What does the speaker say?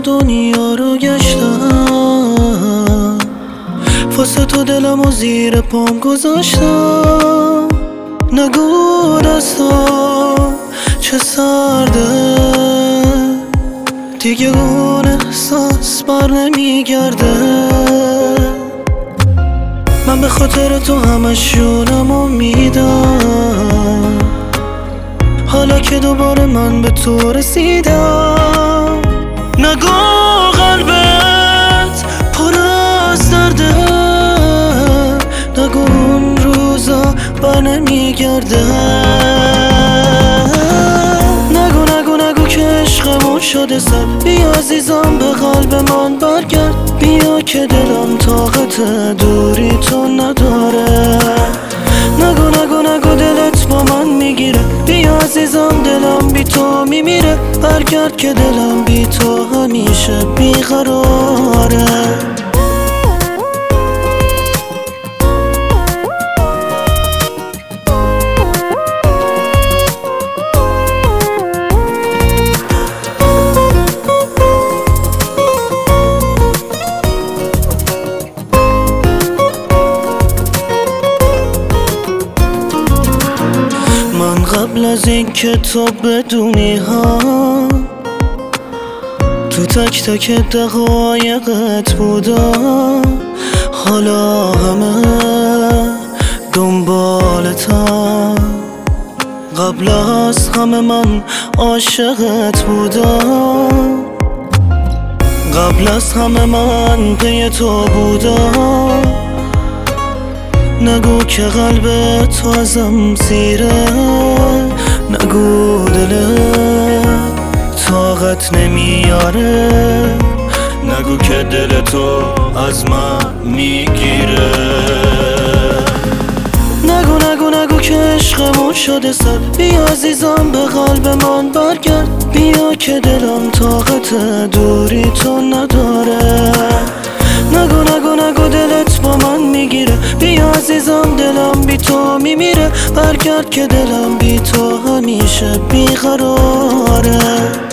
دنیا رو گشتم، واسه تو دلمو زیر پام گذاشتم. نگو دستام چه سرده، دیگه اون احساس بر نمیگرده. من به خاطر تو همش جونمو میدم، حالا که دوباره من به تو رسیدم. نگو قلبت پر از درده، نگو اون روزا بر نمیگرده. نگو که عشقمون شده سر. بیا عزیزم به قلب من برگرد، بیا که دلم طاقت دوری تو نداره. نگو دلت با من میگیره، بیا عزیزم دلم بی تو میمیره. برگرد که دلم بی تو همیشه بیقراره. قبل از این که تو بدونی ها، تو تک تک دقایقت بودم. حالا همه دنبالتم، قبل از همه من عاشقت بودم. قبل از همه من پی تو بودم. نگو که قلب تو ازم سیره، نگو دلت طاقت نمیاره، نگو که دل تو از من میگیره. نگو که عشقمون شده سر. بیا عزیزم به قلب من برگرد، بیا که دلم طاقت دوری تو نداره. نگو دلت با من میگیره، بیا عزیزم دلم بی تو میمیره. برگرد که دلم بی تو همیشه بیقراره.